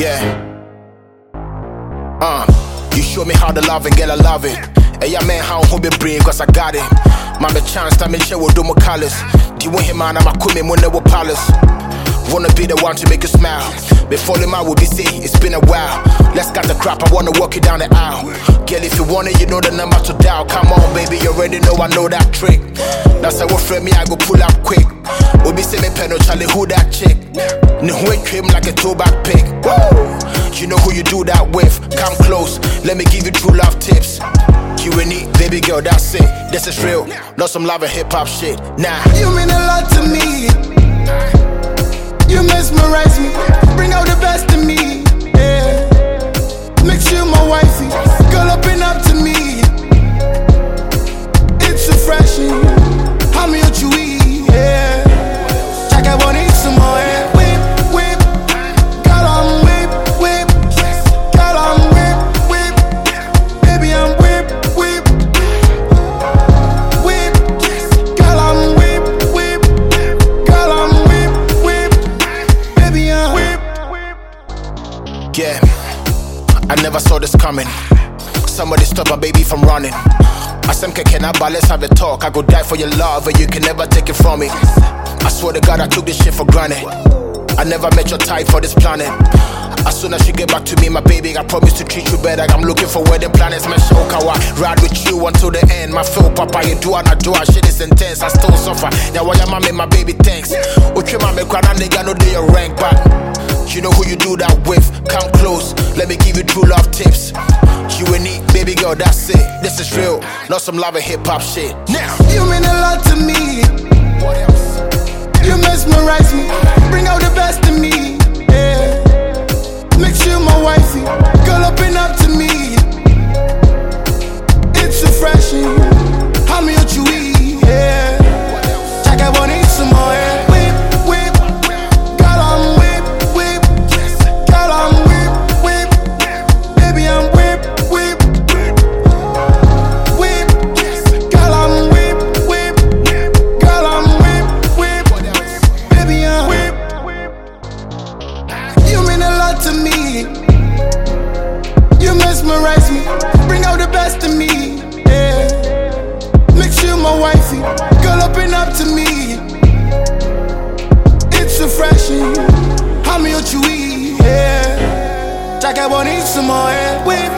Yeah. You show me how to love and girl I love it. Hey, yeah, man, how be brain, cause I got it. Mama chance to make sure we'll do my colors. Do you want him man, I'm a queen when they were palace. Wanna be the one to make you smile. Before the man will be say, it's been a while. Let's cut the crap, I wanna walk you down the aisle. Girl, if you want it, you know the number to dial. Come on, baby, you already know I know that trick. That's how we friend me, I go pull up quick. Obi say me pen no Charlie, who that chick? No way cream like a throwback pig. Woo! You know who you do that with. Come close, let me give you true love tips. You and me, baby girl, that's it. This is real, not some love and hip hop shit. Nah. You mean a lot to me. You mesmerize me, bring out the best in me. Yeah. Makes you my wifey, girl open up to me. It's refreshing. How me what you eat? Yeah. Jack, I wanna eat some more. Yeah. Whip, whip, girl I'm whip, whip, girl I'm whip, whip, baby I'm whip, whip, whip, girl I'm whip, whip, girl I'm whip, whip, baby I'm whip. Yeah, I never saw this coming. Somebody stop my baby from running. I said, can I let's have a talk. I go die for your love and you can never take it from me. I swear to God I took this shit for granted. I never met your type for this planet. As soon as you get back to me, my baby, I promise to treat you better. I'm looking for wedding planets, man. Show kawa, ride with you until the end. My feel papa, you do and I do. Shit is intense, I still suffer. Now why your mama, my baby, thanks. Uche mama, cry nigga, no do your rank, but you know who you do that with. Come close, let me give you true love tips. You and me, baby girl, that's it. This is real, not some love and hip hop shit. Now you mean a lot to me. What else? You mesmerize me, bring out the best in me. Yeah. Makes you my wifey, girl open up to me. It's refreshing. How me what you eat? Yeah. Jack, I wanna eat some more. Yeah. Whip, whip, girl I'm whip, whip, girl I'm whip, whip, baby I'm whip, whip, whip, girl I'm whip, whip, girl I'm whip, whip, baby I'm whip. You mean a lot to me. You mesmerize me, bring out the best in me. Yeah. Makes you my wifey, girl open up to me. It's refreshing. How me what you eat? Yeah. Jack, I wanna eat some more. Yeah. Whip,